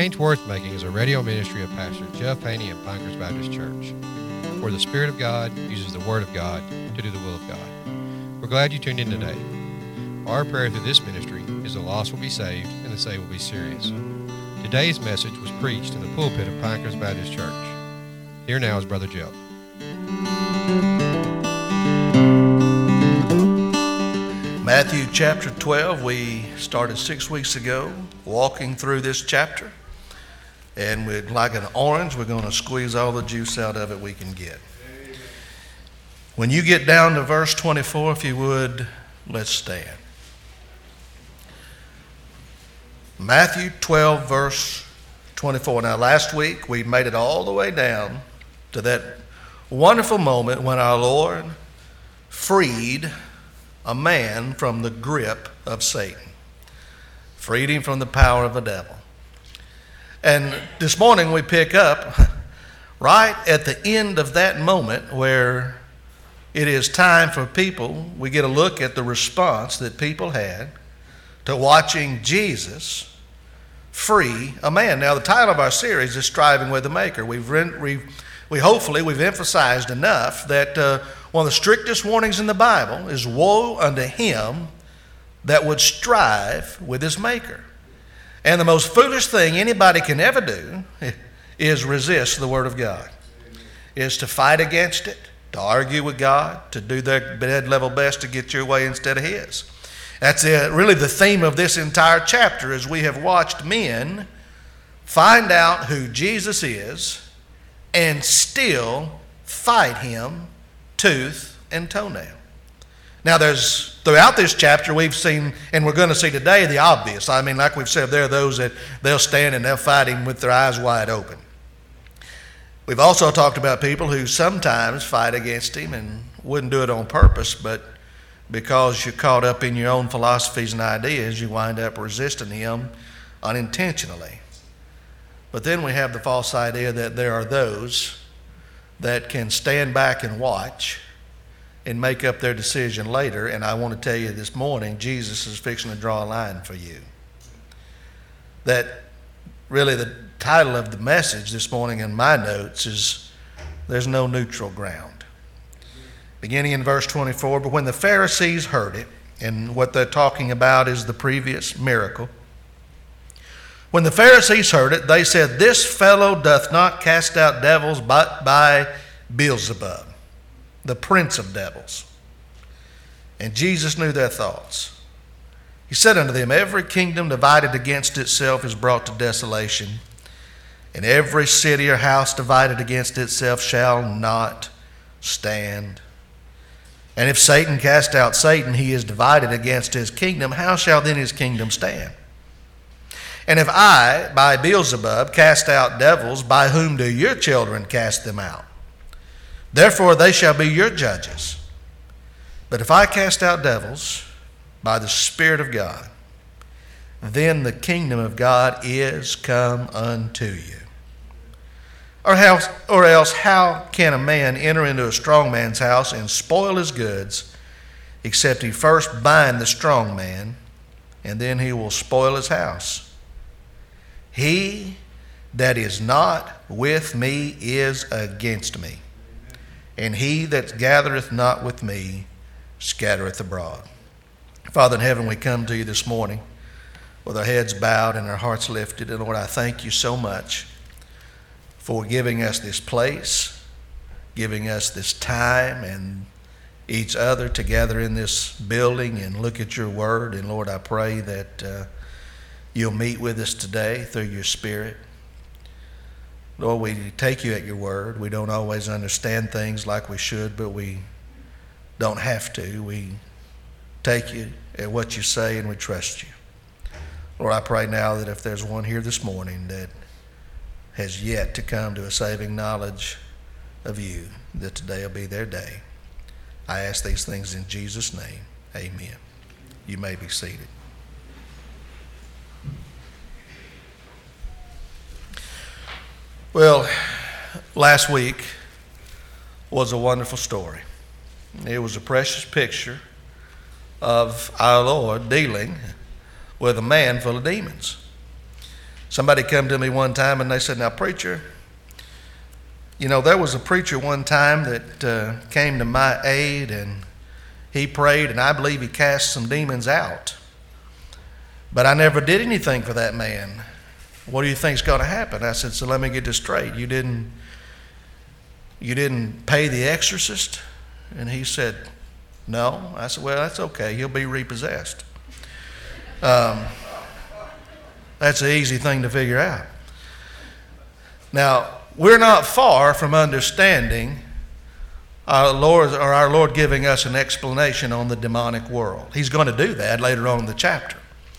Change Worth Making is a radio ministry of Pastor Jeff Haney of Pinecrest Baptist Church, where the Spirit of God uses the Word of God to do the will of God. We're glad you tuned in today. Our prayer through this ministry is the lost will be saved and the saved will be serious. Today's message was preached in the pulpit of Pinecrest Baptist Church. Here now is Brother Jeff. Matthew chapter 12, we started 6 weeks ago walking through this chapter, and like an orange, we're going to squeeze all the juice out of it we can get. When you get down to verse 24, if you would, let's stand. Matthew 12, verse 24. Now, last week, we made it all the way down to that wonderful moment when our Lord freed a man from the grip of Satan, freed him from the power of the devil. And this morning we pick up right at the end of that moment where it is time for people, we get a look at the response that people had to watching Jesus free a man. Now, the title of our series is Striving with the Maker. We've emphasized enough that one of the strictest warnings in the Bible is woe unto him that would strive with his Maker. And the most foolish thing anybody can ever do is resist the Word of God, is to fight against it, to argue with God, to do their dead level best to get your way instead of His. That's really the theme of this entire chapter, as we have watched men find out who Jesus is and still fight Him tooth and toenail. Now, throughout this chapter, we've seen, and we're going to see today, the obvious. I mean, like we've said, there are those that they'll stand and they'll fight Him with their eyes wide open. We've also talked about people who sometimes fight against Him and wouldn't do it on purpose, but because you're caught up in your own philosophies and ideas, you wind up resisting Him unintentionally. But then we have the false idea that there are those that can stand back and watch and make up their decision later. And I want to tell you this morning, Jesus is fixing to draw a line for you. That really the title of the message this morning in my notes is There's No Neutral Ground. Beginning in verse 24, but when the Pharisees heard it, and what they're talking about is the previous miracle, when the Pharisees heard it, they said, this fellow doth not cast out devils but by Beelzebub, the prince of devils. And Jesus knew their thoughts. He said unto them, every kingdom divided against itself is brought to desolation, and every city or house divided against itself shall not stand. And if Satan cast out Satan, he is divided against his kingdom. How shall then his kingdom stand? And if I, by Beelzebub, cast out devils, by whom do your children cast them out? Therefore they shall be your judges. But if I cast out devils by the Spirit of God, then the kingdom of God is come unto you. Or else how can a man enter into a strong man's house and spoil his goods, except he first bind the strong man, and then he will spoil his house? He that is not with me is against me, and he that gathereth not with me scattereth abroad. Father in heaven, we come to you this morning with our heads bowed and our hearts lifted. And Lord, I thank you so much for giving us this place, giving us this time and each other together in this building and look at your word. And Lord, I pray that you'll meet with us today through your Spirit. Lord, we take you at your word. We don't always understand things like we should, but we don't have to. We take you at what you say and we trust you. Lord, I pray now that if there's one here this morning that has yet to come to a saving knowledge of you, that today will be their day. I ask these things in Jesus' name. Amen. You may be seated. Well, last week was a wonderful story. It was a precious picture of our Lord dealing with a man full of demons. Somebody come to me one time and they said, now, preacher, you know, there was a preacher one time that came to my aid, and he prayed, and I believe he cast some demons out. But I never did anything for that man. What do you think's going to happen? I said, so let me get this straight. You didn't pay the exorcist? And he said, no. I said, well, that's okay. He'll be repossessed. That's an easy thing to figure out. Now, we're not far from understanding our Lord giving us an explanation on the demonic world. He's going to do that later on in the chapter.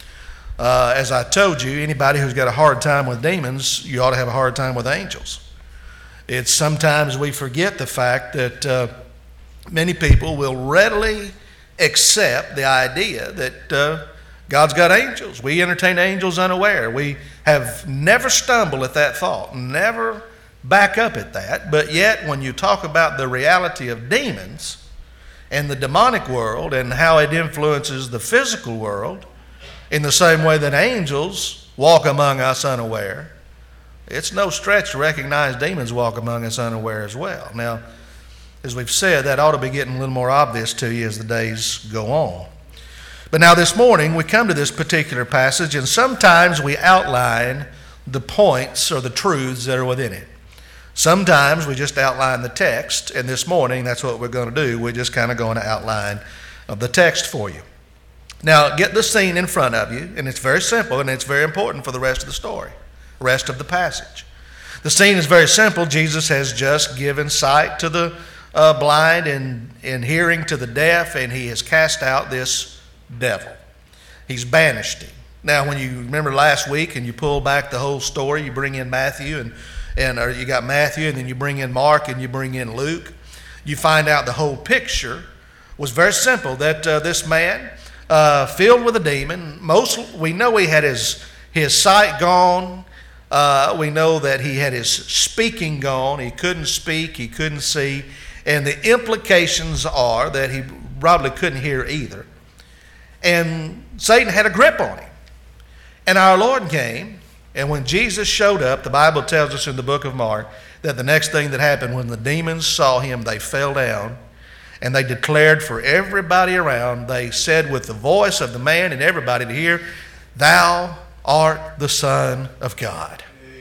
As I told you, anybody who's got a hard time with demons, you ought to have a hard time with angels. It's sometimes we forget the fact that many people will readily accept the idea that God's got angels. We entertain angels unaware. We have never stumbled at that thought, never back up at that. But yet, when you talk about the reality of demons and the demonic world and how it influences the physical world, in the same way that angels walk among us unaware, it's no stretch to recognize demons walk among us unaware as well. Now, as we've said, that ought to be getting a little more obvious to you as the days go on. But now this morning, we come to this particular passage, and sometimes we outline the points or the truths that are within it. Sometimes we just outline the text, and this morning, that's what we're going to do. We're just kind of going to outline the text for you. Now, get the scene in front of you, and it's very simple, and it's very important for the rest of the story, rest of the passage. The scene is very simple. Jesus has just given sight to the blind and hearing to the deaf, and he has cast out this devil. He's banished him. Now, when you remember last week and you pull back the whole story, you bring in Matthew, or you got Matthew, and then you bring in Mark, and you bring in Luke, you find out the whole picture was very simple, that this man, filled with a demon. We know he had his sight gone. We know that he had his speaking gone. He couldn't speak. He couldn't see. And the implications are that he probably couldn't hear either. And Satan had a grip on him. And our Lord came, and when Jesus showed up, the Bible tells us in the book of Mark that the next thing that happened, when the demons saw him, they fell down. And they declared for everybody around, they said with the voice of the man and everybody to hear, "Thou art the Son of God."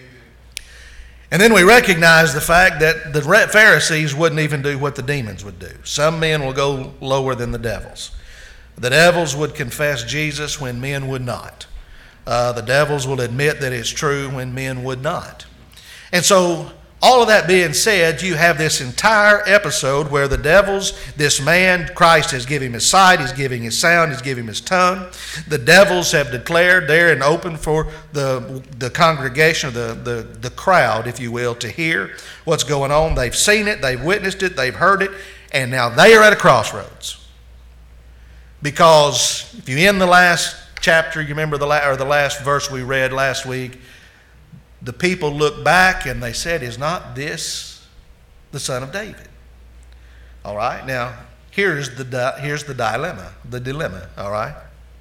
And then we recognize the fact that the Pharisees wouldn't even do what the demons would do. Some men will go lower than the devils. The devils would confess Jesus when men would not. The devils will admit that it's true when men would not. And so, all of that being said, you have this entire episode where the devils, this man, Christ has given him his sight, he's giving his sound, he's giving him his tongue. The devils have declared there and open for the congregation, the crowd, if you will, to hear what's going on. They've seen it, they've witnessed it, they've heard it, and now they are at a crossroads. Because if you end the last chapter, you remember the last verse we read last week, the people looked back and they said, "Is not this the Son of David?" All right, now here's the dilemma, all right?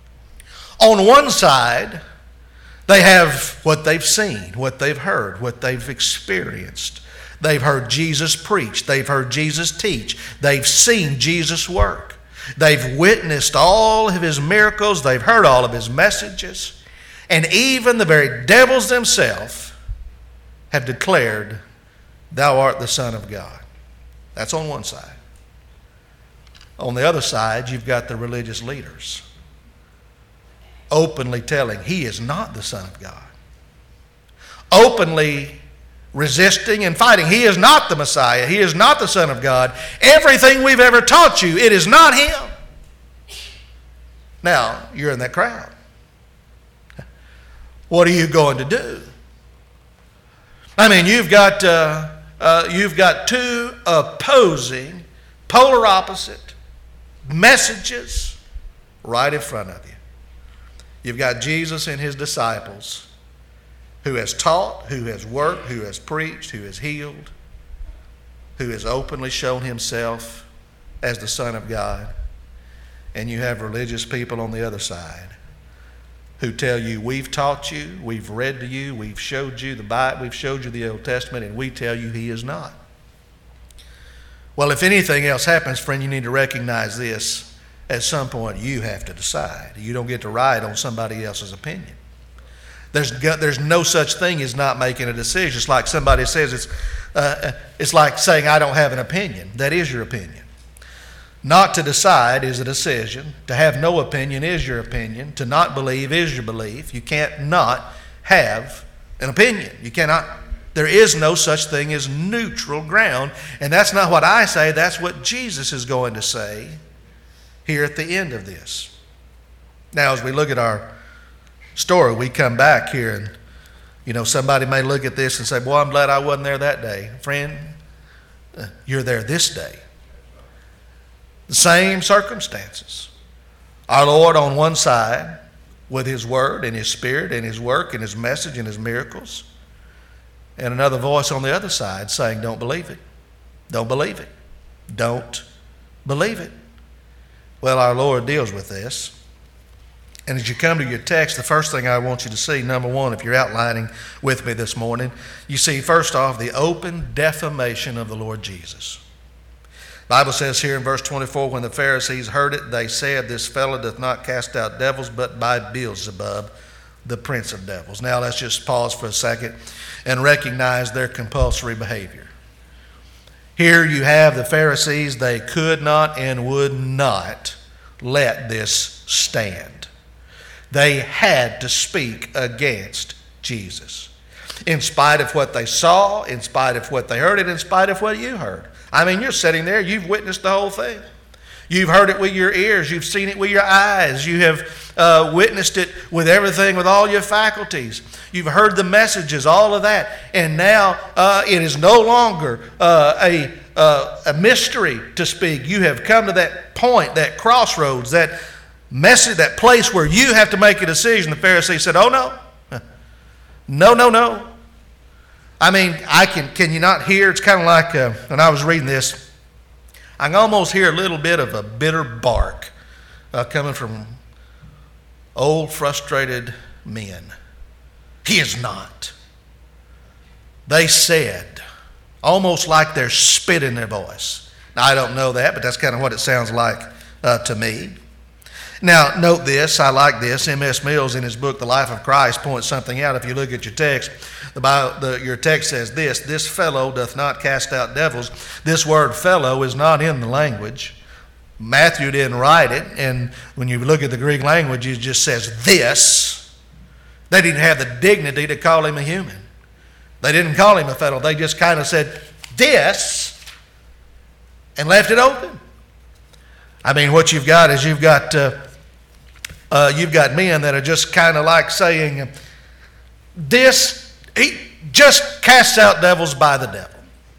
On one side, they have what they've seen, what they've heard, what they've experienced. They've heard Jesus preach. They've heard Jesus teach. They've seen Jesus work. They've witnessed all of his miracles. They've heard all of his messages. And even the very devils themselves have declared, "Thou art the Son of God." That's on one side. On the other side, you've got the religious leaders openly telling he is not the Son of God. Openly resisting and fighting. He is not the Messiah. He is not the Son of God. Everything we've ever taught you, it is not him. Now, you're in that crowd. What are you going to do? I mean, you've got two opposing, polar opposite messages right in front of you. You've got Jesus and his disciples who has taught, who has worked, who has preached, who has healed, who has openly shown himself as the Son of God. And you have religious people on the other side who tell you, we've taught you, we've read to you, we've showed you the Bible, we've showed you the Old Testament, and we tell you he is not. Well, if anything else happens, friend, you need to recognize this. At some point, you have to decide. You don't get to ride on somebody else's opinion. There's no such thing as not making a decision. It's like somebody says, it's like saying, I don't have an opinion. That is your opinion. Not to decide is a decision. To have no opinion is your opinion. To not believe is your belief. You can't not have an opinion. You cannot. There is no such thing as neutral ground. And that's not what I say. That's what Jesus is going to say here at the end of this. Now, as we look at our story, we come back here and, somebody may look at this and say, boy, I'm glad I wasn't there that day. Friend, you're there this day. The same circumstances. Our Lord on one side with his word and his spirit and his work and his message and his miracles. And another voice on the other side saying, don't believe it. Don't believe it. Don't believe it. Well, our Lord deals with this. And as you come to your text, the first thing I want you to see, number one, if you're outlining with me this morning, you see first off the open defamation of the Lord Jesus. The Bible says here in verse 24, when the Pharisees heard it, they said, this fellow doth not cast out devils, but by Beelzebub, the prince of devils. Now let's just pause for a second and recognize their compulsory behavior. Here you have the Pharisees, they could not and would not let this stand. They had to speak against Jesus. In spite of what they saw, in spite of what they heard, and in spite of what you heard. I mean, you're sitting there, you've witnessed the whole thing. You've heard it with your ears, you've seen it with your eyes, you have witnessed it with everything, with all your faculties. You've heard the messages, all of that. And now it is no longer a mystery to speak. You have come to that point, that crossroads, that message, that place where you have to make a decision. The Pharisee said, oh no. No. I mean, can you not hear? It's kind of like when I was reading this, I can almost hear a little bit of a bitter bark coming from old, frustrated men. He is not. They said, almost like they're spit in their voice. Now, I don't know that, but that's kind of what it sounds like to me. Now, note this. I like this. M.S. Mills, in his book, The Life of Christ, points something out. If you look at your text, your text says this fellow doth not cast out devils. This word fellow is not in the language. Matthew didn't write it, and when you look at the Greek language, it just says this. They didn't have the dignity to call him a human. They didn't call him a fellow. They just kind of said this and left it open. I mean, what you've got is you've got men that are just kind of like saying, he just casts out devils by the devil.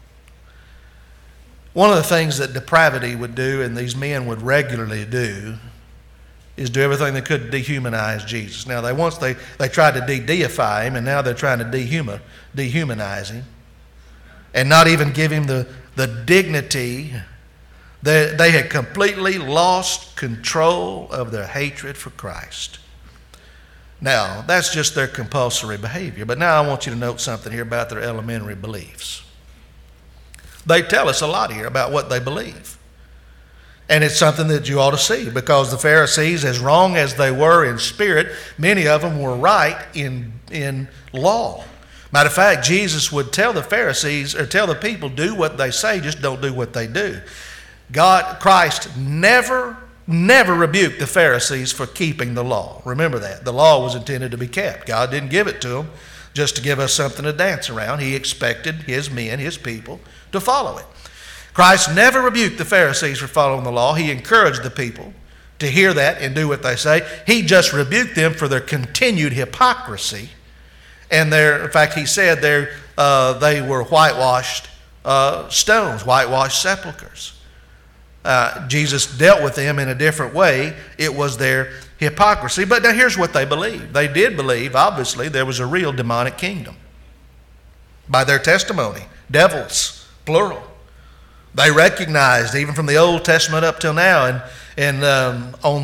One of the things that depravity would do, and these men would regularly do, is do everything they could to dehumanize Jesus. Now, they tried to de-deify him, and now they're trying to dehumanize him, and not even give him the dignity. They had completely lost control of their hatred for Christ. Now, that's just their compulsory behavior. But now I want you to note something here about their elementary beliefs. They tell us a lot here about what they believe. And it's something that you ought to see, because the Pharisees, as wrong as they were in spirit, many of them were right in law. Matter of fact, Jesus would tell the Pharisees, or tell the people, do what they say, just don't do what they do. Christ never rebuked the Pharisees for keeping the law. Remember that. The law was intended to be kept. God didn't give it to them just to give us something to dance around. He expected his men, his people, to follow it. Christ never rebuked the Pharisees for following the law. He encouraged the people to hear that and do what they say. He just rebuked them for their continued hypocrisy. And in fact, he said they were whitewashed stones, whitewashed sepulchres. Jesus dealt with them in a different way. It was their hypocrisy. But now here's what they believed. They did believe, obviously, there was a real demonic kingdom. By their testimony, devils, plural. They recognized, even from the Old Testament up till now, and on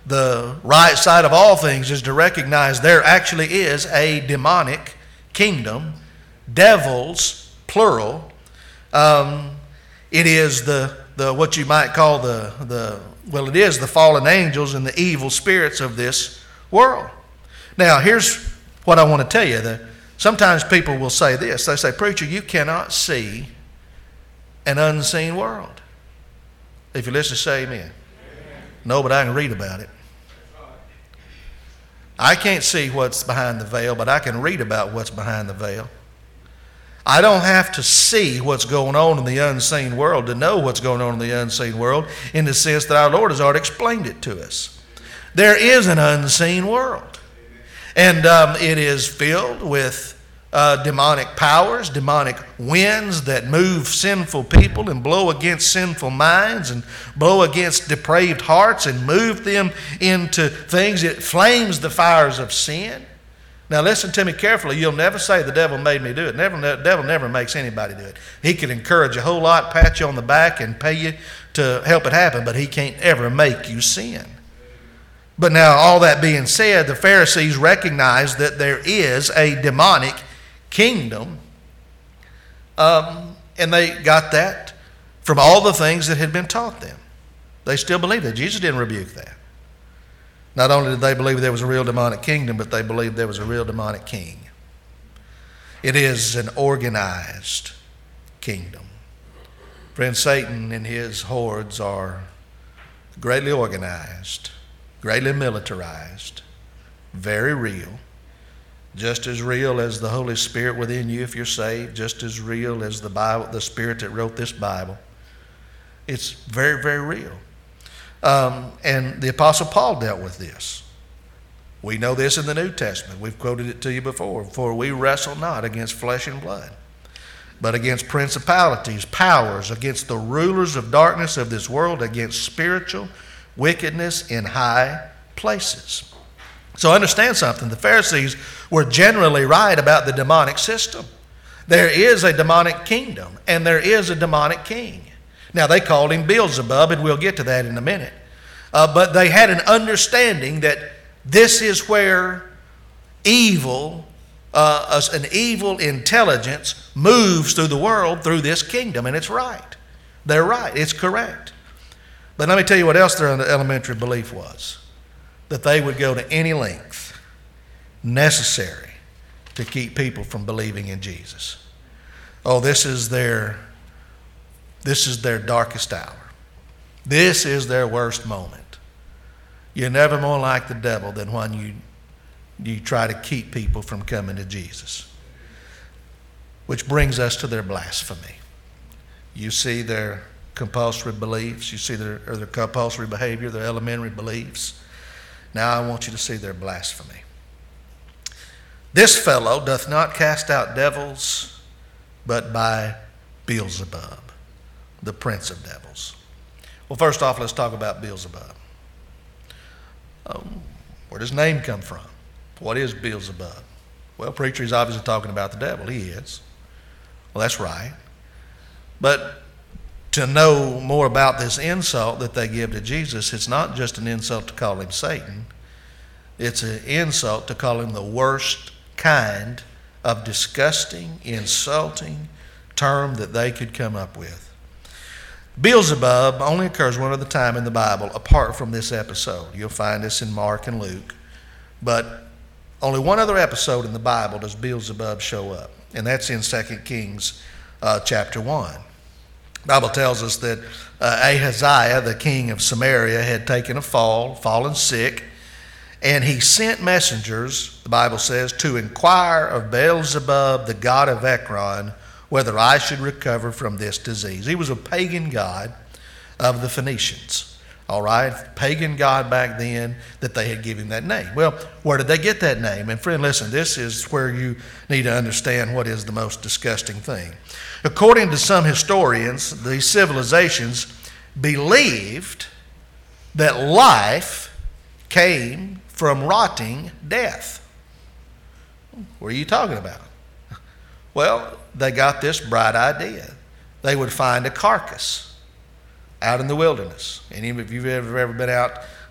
the right side of all things is to recognize there actually is a demonic kingdom, devils, plural. It is the what you might call it is the fallen angels and the evil spirits of this world. Now, here's what I want to tell you. Sometimes people will say this. They say, "Preacher, you cannot see an unseen world." If you listen, say amen. No, but I can read about it. I can't see what's behind the veil, but I can read about what's behind the veil. I don't have to see what's going on in the unseen world to know what's going on in the unseen world, in the sense that our Lord has already explained it to us. There is an unseen world, and it is filled with demonic powers, demonic winds that move sinful people and blow against sinful minds and blow against depraved hearts and move them into things. It flames the fires of sin. Now listen to me carefully. You'll never say the devil made me do it. The devil never makes anybody do it. He can encourage a whole lot, pat you on the back, and pay you to help it happen, but he can't ever make you sin. But now, all that being said, the Pharisees recognized that there is a demonic kingdom, and they got that from all the things that had been taught them. They still believe that. Jesus didn't rebuke that. Not only did they believe there was a real demonic kingdom, but they believed there was a real demonic king. It is an organized kingdom. Friend, Satan and his hordes are greatly organized, greatly militarized, very real. Just as real as the Holy Spirit within you if you're saved, just as real as the Bible, the Spirit that wrote this Bible. It's very, very real. And the Apostle Paul dealt with this. We know this in the New Testament. We've quoted it to you before. For we wrestle not against flesh and blood, but against principalities, powers, against the rulers of darkness of this world, against spiritual wickedness in high places. So understand something. The Pharisees were generally right about the demonic system. There is a demonic kingdom, and there is a demonic king. Now, they called him Beelzebub, and we'll get to that in a minute. But they had an understanding that this is where evil, an evil intelligence moves through the world through this kingdom, and it's right. They're right. It's correct. But let me tell you what else their elementary belief was. That they would go to any length necessary to keep people from believing in Jesus. Oh, this is their darkest hour. This is their worst moment. You're never more like the devil than when you try to keep people from coming to Jesus. Which brings us to their blasphemy. You see their compulsory beliefs. You see their compulsory behavior, their elementary beliefs. Now I want you to see their blasphemy. This fellow doth not cast out devils, but by Beelzebub, the prince of devils. Well, first off, let's talk about Beelzebub. Where does his name come from? What is Beelzebub? Well, preacher, he's obviously talking about the devil. He is. Well, that's right. But to know more about this insult that they give to Jesus, it's not just an insult to call him Satan. It's an insult to call him the worst kind of disgusting, insulting term that they could come up with. Beelzebub only occurs one other time in the Bible apart from this episode. You'll find this in Mark and Luke. But only one other episode in the Bible does Beelzebub show up, and that's in 2 Kings chapter 1. The Bible tells us that Ahaziah, the king of Samaria, had taken a fall, fallen sick, and he sent messengers, the Bible says, to inquire of Beelzebub, the god of Ekron, whether I should recover from this disease. He was a pagan god of the Phoenicians, all right? Pagan god back then that they had given him that name. Well, where did they get that name? And friend, listen, this is where you need to understand what is the most disgusting thing. According to some historians, these civilizations believed that life came from rotting death. What are you talking about? Well, they got this bright idea. They would find a carcass out in the wilderness. Any of you have ever been out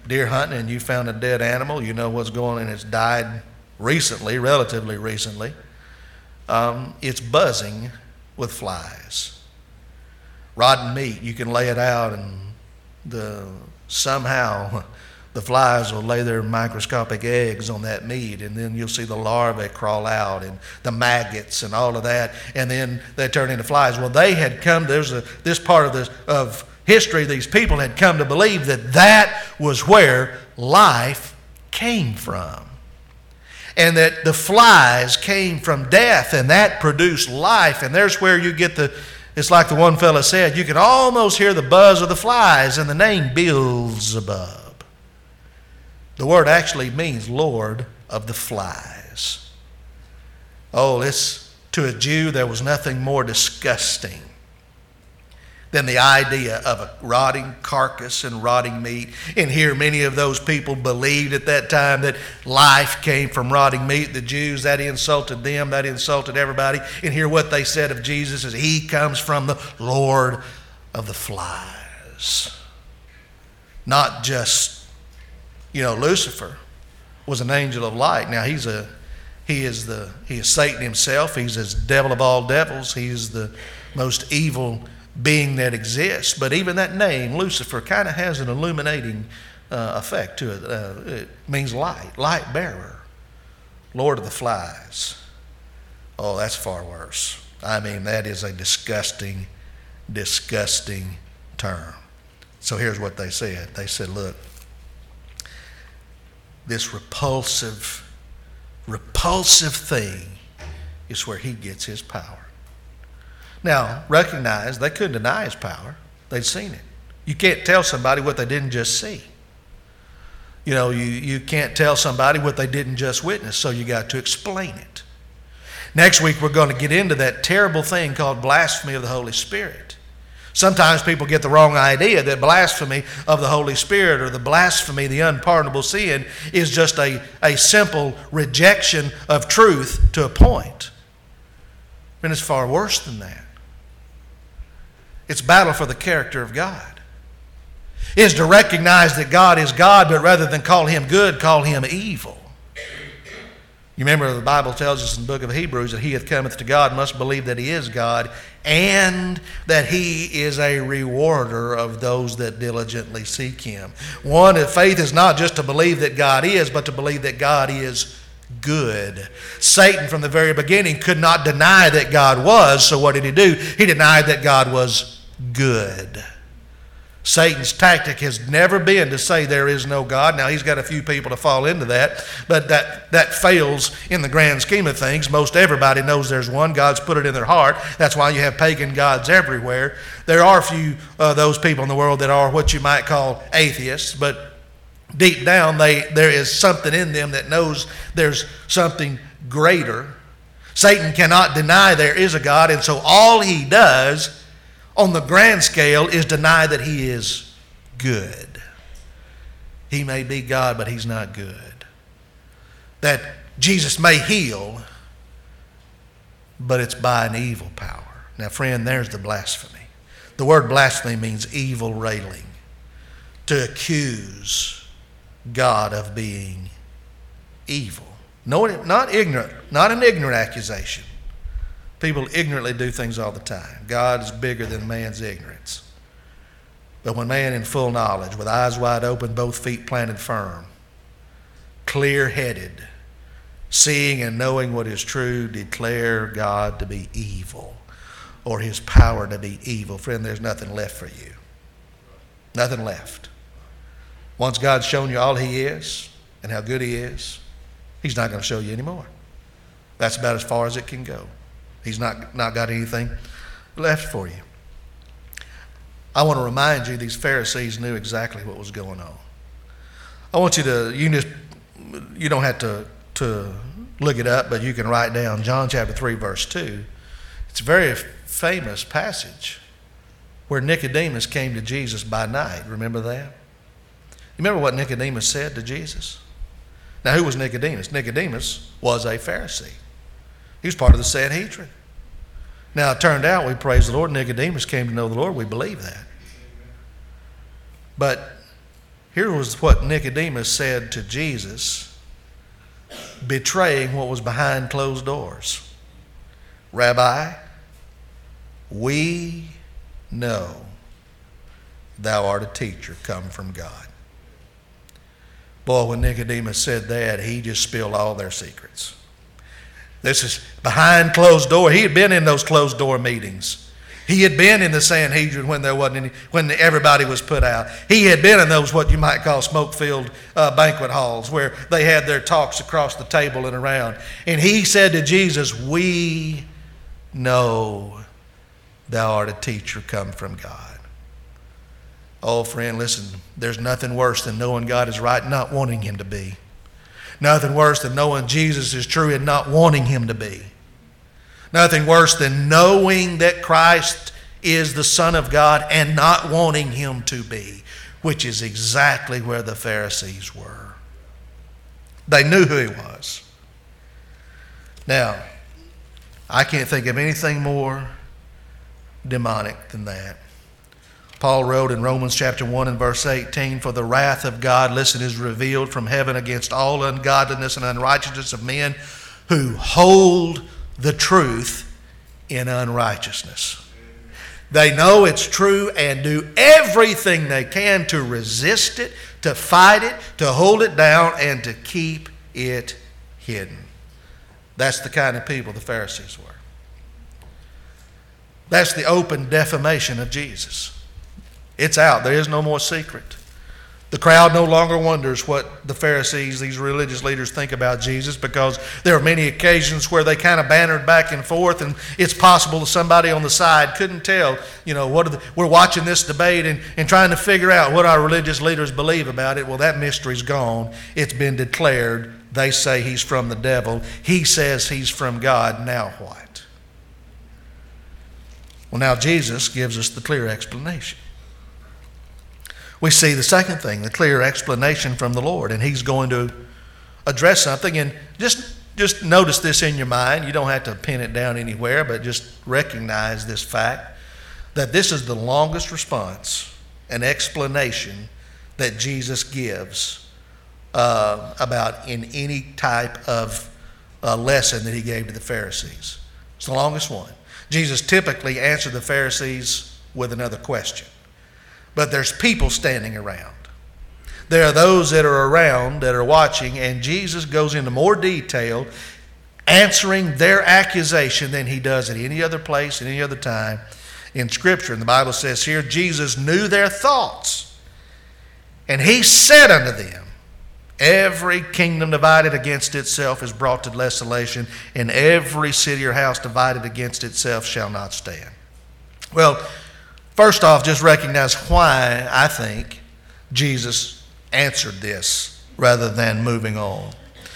deer hunting and you found a dead animal, you know what's going on, and it's died recently, relatively recently. It's buzzing with flies. Rotten meat, you can lay it out and somehow the flies will lay their microscopic eggs on that meat, and then you'll see the larvae crawl out and the maggots and all of that, and then they turn into flies. Well, they had come, this part of history, these people had come to believe that was where life came from. And that the flies came from death, and that produced life. And there's where you get it's like the one fella said, you can almost hear the buzz of the flies and the name Beelzebub. The word actually means Lord of the Flies. Oh, to a Jew, there was nothing more disgusting than the idea of a rotting carcass and rotting meat. And here many of those people believed at that time that life came from rotting meat. The Jews, that insulted them, that insulted everybody. And here what they said of Jesus is he comes from the Lord of the Flies. Not just, Lucifer was an angel of light. Now he is Satan himself. He's the devil of all devils. He's the most evil being that exists. But even that name, Lucifer, kind of has an illuminating effect to it. It means light bearer, Lord of the Flies. Oh, that's far worse. I mean, that is a disgusting, disgusting term. So here's what they said. They said, look, this repulsive thing is where he gets his power. Now, recognize they couldn't deny his power. They'd seen it. You can't tell somebody what they didn't just see. You can't tell somebody what they didn't just witness, so you got to explain it. Next week, we're going to get into that terrible thing called blasphemy of the Holy Spirit. Sometimes people get the wrong idea that blasphemy of the Holy Spirit or the blasphemy, the unpardonable sin, is just a simple rejection of truth to a point. And it's far worse than that. It's battle for the character of God. It is to recognize that God is God, but rather than call him good, call him evil. You remember the Bible tells us in the book of Hebrews that he that cometh to God must believe that he is God and that he is a rewarder of those that diligently seek him. Faith is not just to believe that God is, but to believe that God is good. Satan from the very beginning could not deny that God was, so what did he do? He denied that God was good. Satan's tactic has never been to say there is no God. Now, he's got a few people to fall into that, but that fails in the grand scheme of things. Most everybody knows there's one. God's put it in their heart. That's why you have pagan gods everywhere. There are a few those people in the world that are what you might call atheists, but deep down there is something in them that knows there's something greater. Satan cannot deny there is a God, and so all he does on the grand scale is deny that he is good. He may be God, but he's not good. That Jesus may heal, but it's by an evil power. Now, friend, there's the blasphemy. The word blasphemy means evil railing. To accuse God of being evil. No, not ignorant, not an ignorant accusation. People ignorantly do things all the time. God is bigger than man's ignorance. But when man in full knowledge, with eyes wide open, both feet planted firm, clear-headed, seeing and knowing what is true, declare God to be evil or his power to be evil. Friend, there's nothing left for you. Nothing left. Once God's shown you all he is and how good he is, he's not going to show you anymore. That's about as far as it can go. He's not got anything left for you. I want to remind you, these Pharisees knew exactly what was going on. I want you to, you don't have to look it up, but you can write down John chapter 3, verse 2. It's a very famous passage where Nicodemus came to Jesus by night. Remember that? You remember what Nicodemus said to Jesus? Now, who was Nicodemus? Nicodemus was a Pharisee. He was part of the Sanhedrin. Now, it turned out, we praise the Lord, Nicodemus came to know the Lord. We believe that. But Here was what Nicodemus said to Jesus, betraying what was behind closed doors. Rabbi, we know thou art a teacher come from God. Boy, when Nicodemus said that, he just spilled all their secrets. This is behind closed door. He had been in those closed door meetings. He had been in the Sanhedrin when there wasn't any, when everybody was put out. He had been in those what you might call smoke-filled banquet halls where they had their talks across the table and around. And he said to Jesus, we know thou art a teacher come from God. Oh, friend, listen, there's nothing worse than knowing God is right and not wanting him to be. Nothing worse than knowing Jesus is true and not wanting him to be. Nothing worse than knowing that Christ is the Son of God and not wanting him to be, which is exactly where the Pharisees were. They knew who he was. Now, I can't think of anything more demonic than that. Paul wrote in Romans chapter 1 and verse 18, for the wrath of God, listen, is revealed from heaven against all ungodliness and unrighteousness of men who hold the truth in unrighteousness. They know it's true and do everything they can to resist it, to fight it, to hold it down, and to keep it hidden. That's the kind of people the Pharisees were. That's the open defamation of Jesus. It's out. There is no more secret. The crowd no longer wonders what the Pharisees, these religious leaders, think about Jesus, because there are many occasions where they kind of bantered back and forth, and it's possible that somebody on the side couldn't tell, we're watching this debate and trying to figure out what our religious leaders believe about it. Well, that mystery's gone. It's been declared. They say he's from the devil. He says he's from God. Now what? Well, now Jesus gives us the clear explanation. We see the second thing, the clear explanation from the Lord, and he's going to address something. And just notice this in your mind. You don't have to pin it down anywhere, but just recognize this fact, that this is the longest response and explanation that Jesus gives about in any type of lesson that he gave to the Pharisees. It's the longest one. Jesus typically answered the Pharisees with another question. But there's people standing around. There are those that are around, that are watching, and Jesus goes into more detail answering their accusation than he does at any other place, at any other time in Scripture. And the Bible says here, Jesus knew their thoughts. And he said unto them, every kingdom divided against itself is brought to desolation, and every city or house divided against itself shall not stand. Well, first off, just recognize why I think Jesus answered this rather than moving on.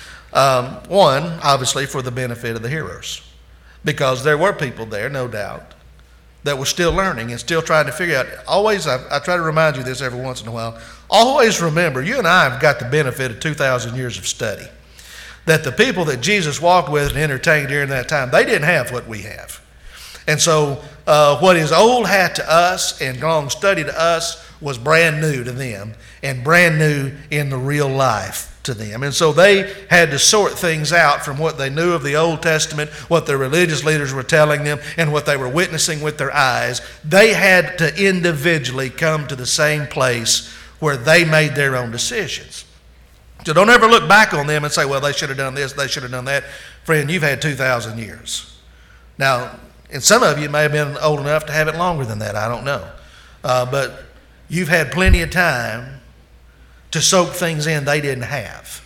One, obviously for the benefit of the hearers, because there were people there, no doubt, that were still learning and still trying to figure out. Always, I try to remind you this every once in a while, always remember, you and I have got the benefit of 2,000 years of study. That the people that Jesus walked with and entertained during that time, they didn't have what we have. And so what is old hat to us and long study to us was brand new to them and brand new in the real life to them. And so they had to sort things out from what they knew of the Old Testament, what their religious leaders were telling them, and what they were witnessing with their eyes. They had to individually come to the same place where they made their own decisions. So don't ever look back on them and say, well, they should have done this, they should have done that. Friend, you've had 2,000 years. Now, and some of you may have been old enough to have it longer than that. I don't know. But you've had plenty of time to soak things in they didn't have.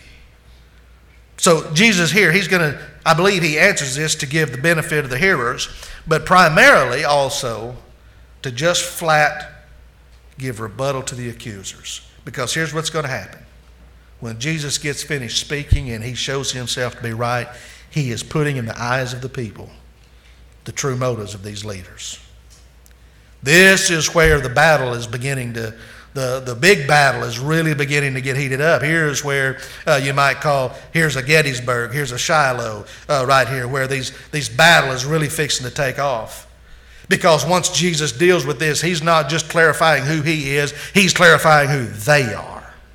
So Jesus here, I believe he answers this to give the benefit of the hearers, but primarily also to just flat give rebuttal to the accusers. Because here's what's going to happen. When Jesus gets finished speaking and he shows himself to be right, he is putting in the eyes of the people the true motives of these leaders. This is where the battle is beginning to, the big battle is really beginning to get heated up. Here's where you might call, here's a Gettysburg, here's a Shiloh right here, where these battle is really fixing to take off. Because once Jesus deals with this, he's not just clarifying who he is, he's clarifying who they are.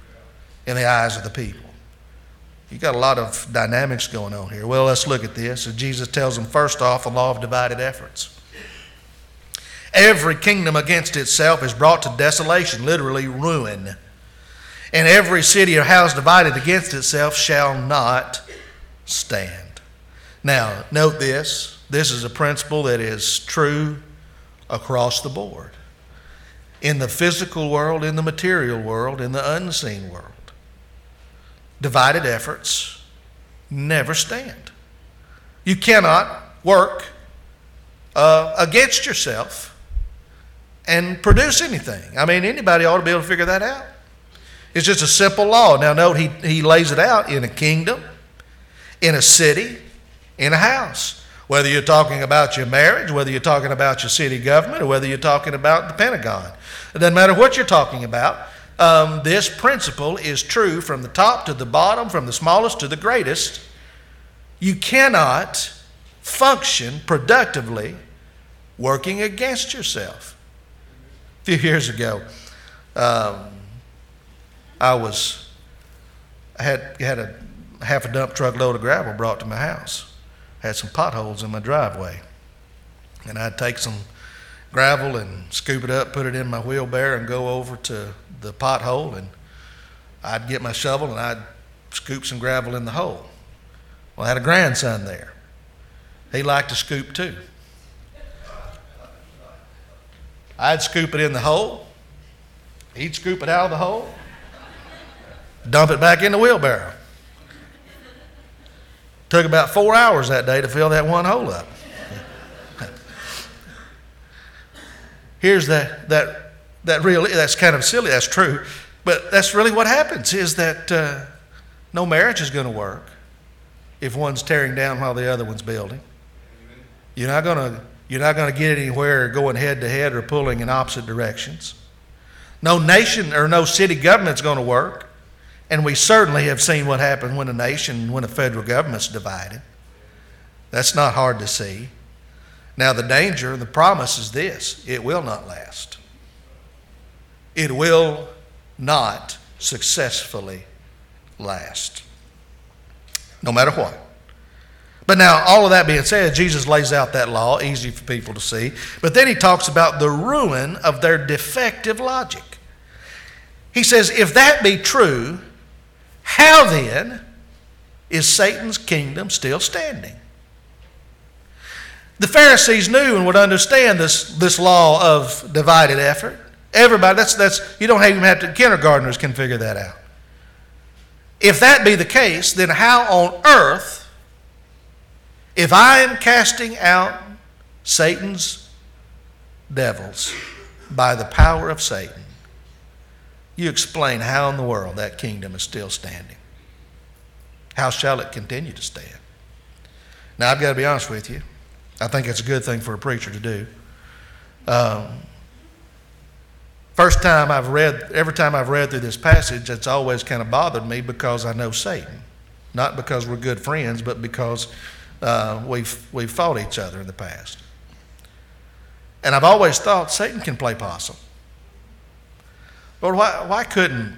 in the eyes of the people. You got a lot of dynamics going on here. Well, let's look at this. So Jesus tells them, first off, the law of divided efforts. Every kingdom against itself is brought to desolation, literally ruin. And every city or house divided against itself shall not stand. Now, note this. This is a principle that is true across the board. In the physical world, in the material world, in the unseen world. Divided efforts never stand. You cannot work against yourself and produce anything. I mean, anybody ought to be able to figure that out. It's just a simple law. Now note, he lays it out in a kingdom, in a city, in a house. Whether you're talking about your marriage, whether you're talking about your city government, or whether you're talking about the Pentagon. It doesn't matter what you're talking about. This principle is true from the top to the bottom, from the smallest to the greatest. You cannot function productively working against yourself. A few years ago, I had a half a dump truck load of gravel brought to my house. Had some potholes in my driveway. And I'd take some gravel and scoop it up, put it in my wheelbarrow and go over to the pothole, and I'd get my shovel and I'd scoop some gravel in the hole. Well, I had a grandson there. He liked to scoop too. I'd scoop it in the hole. He'd scoop it out of the hole. Dump it back in the wheelbarrow. Took about 4 hours that day to fill that one hole up. Here's that's kind of silly, that's true, but that's really what happens is that no marriage is going to work if one's tearing down while the other one's building. You're not going to get anywhere going head to head or pulling in opposite directions. No nation or no city government's going to work. And we certainly have seen what happens when a federal government's divided. That's not hard to see. Now the danger and the promise is this: it will not last. It will not successfully last, no matter what. But now, all of that being said, Jesus lays out that law, easy for people to see. But then he talks about the ruin of their defective logic. He says, if that be true, how then is Satan's kingdom still standing? The Pharisees knew and would understand this law of divided effort. Everybody, you don't even have to, kindergartners can figure that out. If that be the case, then how on earth, if I am casting out Satan's devils by the power of Satan, you explain how in the world that kingdom is still standing. How shall it continue to stand? Now, I've got to be honest with you. I think it's a good thing for a preacher to do. Every time I've read through this passage, it's always kind of bothered me because I know Satan. Not because we're good friends, but because we've fought each other in the past. And I've always thought Satan can play possum. Lord, why couldn't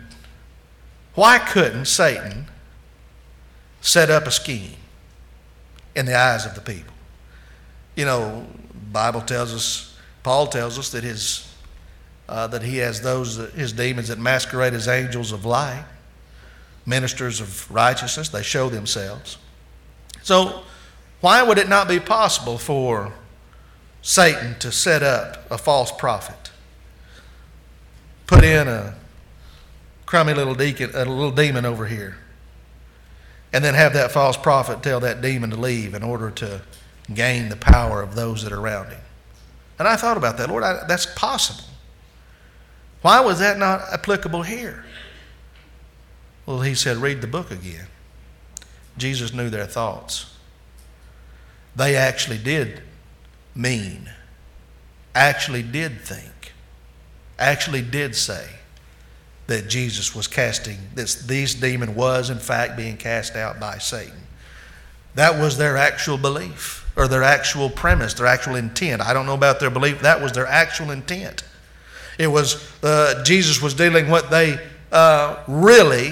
Satan set up a scheme in the eyes of the people? You know, the Bible tells us, Paul tells us that he has his demons that masquerade as angels of light, ministers of righteousness. They show themselves. So why would it not be possible for Satan to set up a false prophet? Put in a crummy little demon over here, and then have that false prophet tell that demon to leave in order to gain the power of those that are around him. And I thought about that. Lord, that's possible. Why was that not applicable here? Well, he said, read the book again. Jesus knew their thoughts. They actually did mean, actually did think, actually did say that Jesus was these demon was in fact being cast out by Satan. That was their actual belief, or their actual premise, their actual intent. I don't know about their belief. That was their actual intent. It was Jesus was dealing what they really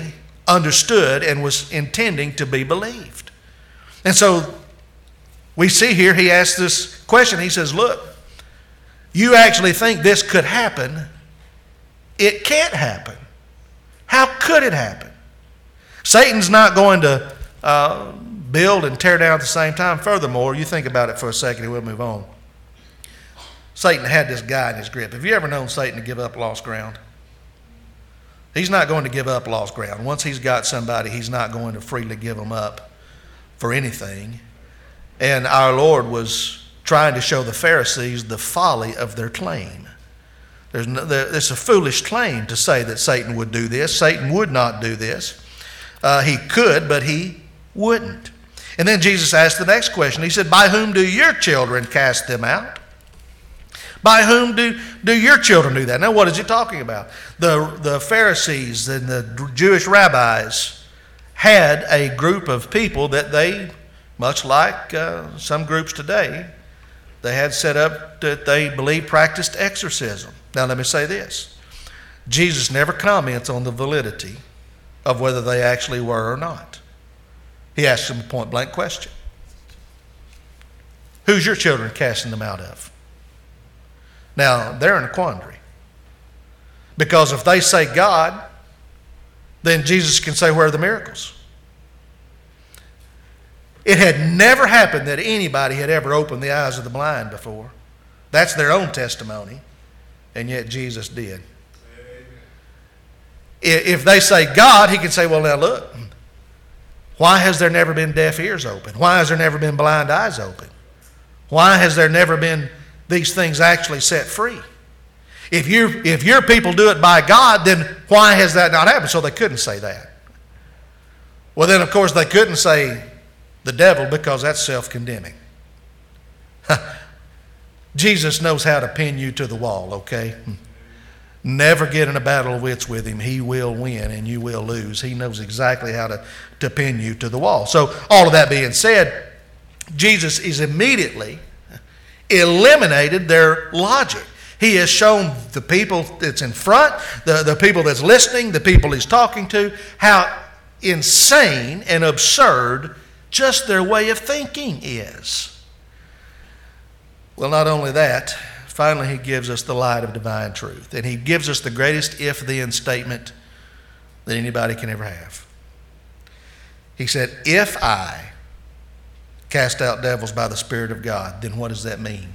understood and was intending to be believed. And so we see here he asks this question. He says, look, you actually think this could happen. It can't happen. How could it happen? Satan's not going to build and tear down at the same time. Furthermore, you think about it for a second and we'll move on. Satan had this guy in his grip. Have you ever known Satan to give up lost ground? He's not going to give up lost ground. Once he's got somebody, he's not going to freely give them up for anything. And our Lord was trying to show the Pharisees the folly of their claim. It's a foolish claim to say that Satan would do this. Satan would not do this. He could, but he wouldn't. And then Jesus asked the next question. He said, by whom do your children cast them out? By whom do your children do that? Now, what is he talking about? The Pharisees and the Jewish rabbis had a group of people that they, much like some groups today, they had set up that they believe practiced exorcism. Now, let me say this. Jesus never comments on the validity of whether they actually were or not. He asks them a point-blank question. Who's your children casting them out of? Now, they're in a quandary. Because if they say God, then Jesus can say, where are the miracles? It had never happened that anybody had ever opened the eyes of the blind before. That's their own testimony. And yet Jesus did. If they say God, he can say, well, now look, why has there never been deaf ears open? Why has there never been blind eyes open? Why has there never been these things actually set free? If your people do it by God, then why has that not happened? So they couldn't say that. Well, then, of course, they couldn't say the devil because that's self-condemning. Jesus knows how to pin you to the wall, okay? Never get in a battle of wits with him. He will win and you will lose. He knows exactly how to pin you to the wall. So all of that being said, Jesus is immediately eliminated their logic. He has shown the people that's in front, the people that's listening, the people he's talking to, how insane and absurd just their way of thinking is. Well, not only that, finally he gives us the light of divine truth. And he gives us the greatest if-then statement that anybody can ever have. He said, if I cast out devils by the Spirit of God, then what does that mean?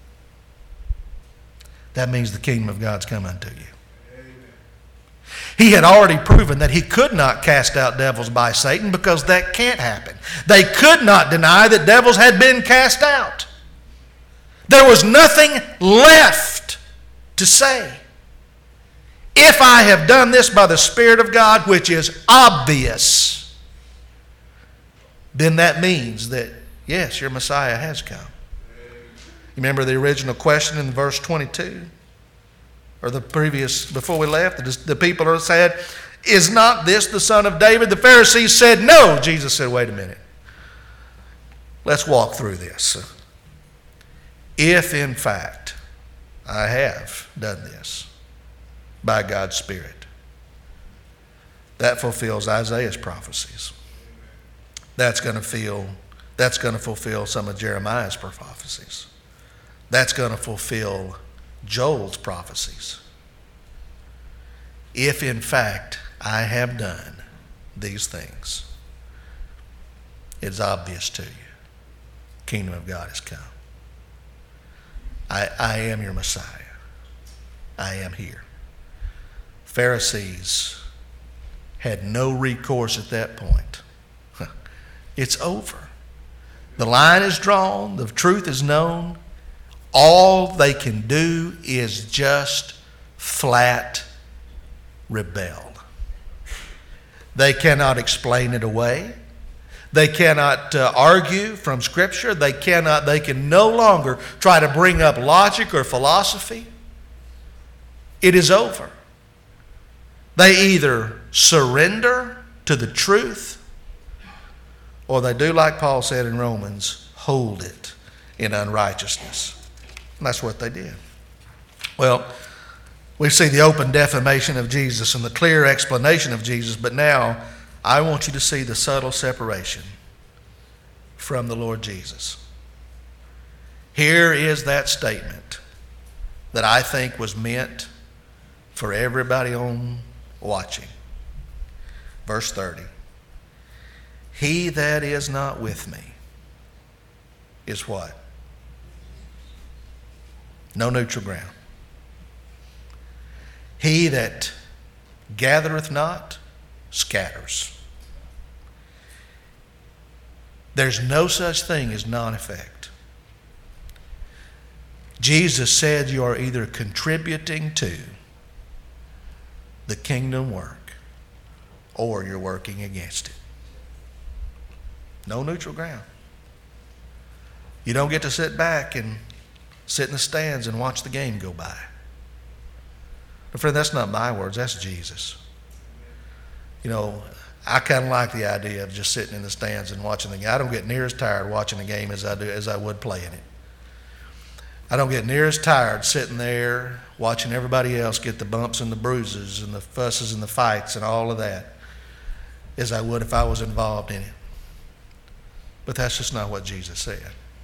That means the kingdom of God's come unto you. Amen. He had already proven that he could not cast out devils by Satan because that can't happen. They could not deny that devils had been cast out. There was nothing left to say. If I have done this by the Spirit of God, which is obvious, then that means that, yes, your Messiah has come. You remember the original question in verse 22? Or the previous, before we left, the people said, is not this the son of David? The Pharisees said no. Jesus said, wait a minute. Let's walk through this. If in fact I have done this by God's Spirit, that fulfills Isaiah's prophecies. That's going to fulfill some of Jeremiah's prophecies. That's going to fulfill Joel's prophecies. If in fact I have done these things, it's obvious to you. Kingdom of God has come. I am your Messiah. I am here. Pharisees had no recourse at that point. It's over. The line is drawn. The truth is known. All they can do is just flat rebel. They cannot explain it away. They cannot argue from Scripture. They can no longer try to bring up logic or philosophy. It is over. They either surrender to the truth, or they do like Paul said in Romans, hold it in unrighteousness. And that's what they did. Well, we see the open defamation of Jesus and the clear explanation of Jesus, but now I want you to see the subtle separation from the Lord Jesus. Here is that statement that I think was meant for everybody on watching. Verse 30. He that is not with me is what? No neutral ground. He that gathereth not scatters. There's no such thing as non-effect. Jesus said you are either contributing to the kingdom work or you're working against it. No neutral ground. You don't get to sit back and sit in the stands and watch the game go by. But friend, that's not my words, that's Jesus. You know, I kind of like the idea of just sitting in the stands and watching the game. I don't get near as tired watching the game as I would playing it. I don't get near as tired sitting there watching everybody else get the bumps and the bruises and the fusses and the fights and all of that as I would if I was involved in it. But that's just not what Jesus said.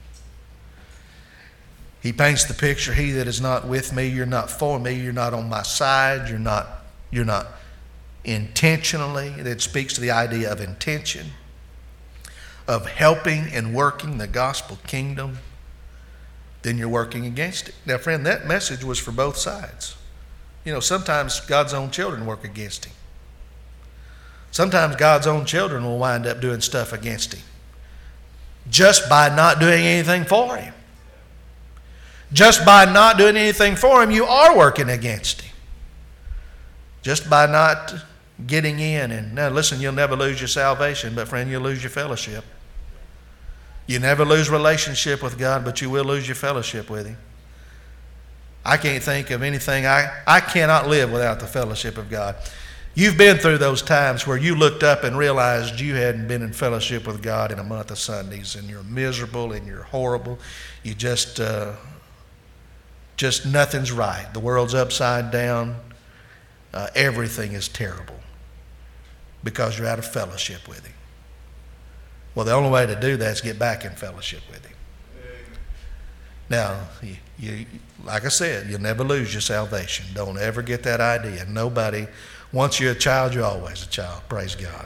He paints the picture, he that is not with me, you're not for me, you're not on my side, you're not intentionally. It speaks to the idea of intention, of helping and working the gospel kingdom, then you're working against it. Now, friend, that message was for both sides. You know, sometimes God's own children work against him. Sometimes God's own children will wind up doing stuff against him just by not doing anything for him. Just by not doing anything for him, you are working against him. Just by not getting in. And now listen, you'll never lose your salvation, but friend, you'll lose your fellowship. You never lose relationship with God, but you will lose your fellowship with him. I can't think of anything. I cannot live without the fellowship of God. You've been through those times where you looked up and realized you hadn't been in fellowship with God in a month of Sundays, and you're miserable and you're horrible. You just nothing's right. The world's upside down. Everything is terrible because you're out of fellowship with him. Well, the only way to do that is get back in fellowship with him. Now, you, like I said, you'll never lose your salvation. Don't ever get that idea. Nobody, once you're a child, you're always a child. Praise God.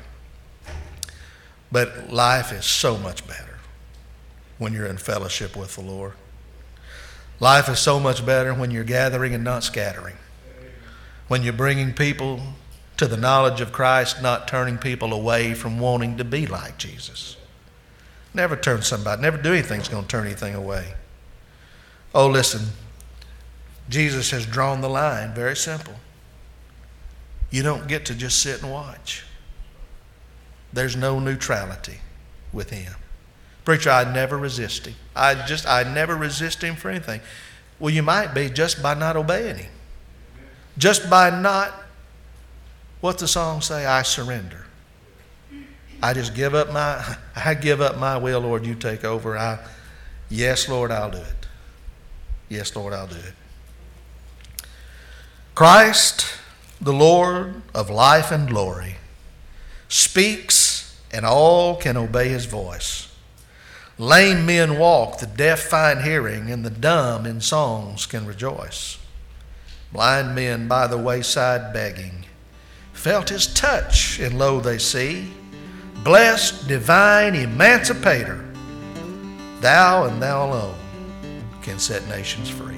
But life is so much better when you're in fellowship with the Lord. Life is so much better when you're gathering and not scattering. When you're bringing people to the knowledge of Christ, not turning people away from wanting to be like Jesus. Never turn somebody, never do anything that's going to turn anything away. Oh, listen, Jesus has drawn the line, very simple. You don't get to just sit and watch. There's no neutrality with him. Preacher, I'd never resist him. I'd never resist him for anything. Well, you might be just by not obeying him. Just by not, what's the song say? I surrender. I give up my will, Lord, you take over. Yes, Lord, I'll do it. Yes, Lord, I'll do it. Christ, the Lord of life and glory, speaks and all can obey his voice. Lame men walk, the deaf find hearing, and the dumb in songs can rejoice. Blind men by the wayside begging felt his touch, and lo, they see. Blessed, divine emancipator, thou and thou alone can set nations free.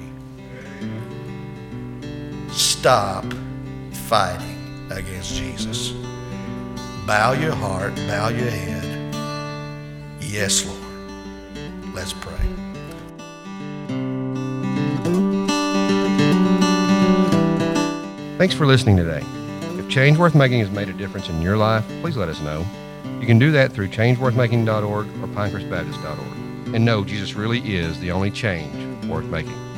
Stop fighting against Jesus. Bow your heart, bow your head. Yes, Lord. Let's pray. Thanks for listening today. If Change Worth Making has made a difference in your life, please let us know. You can do that through changeworthmaking.org or pinecrestbaptist.org. And know Jesus really is the only change worth making.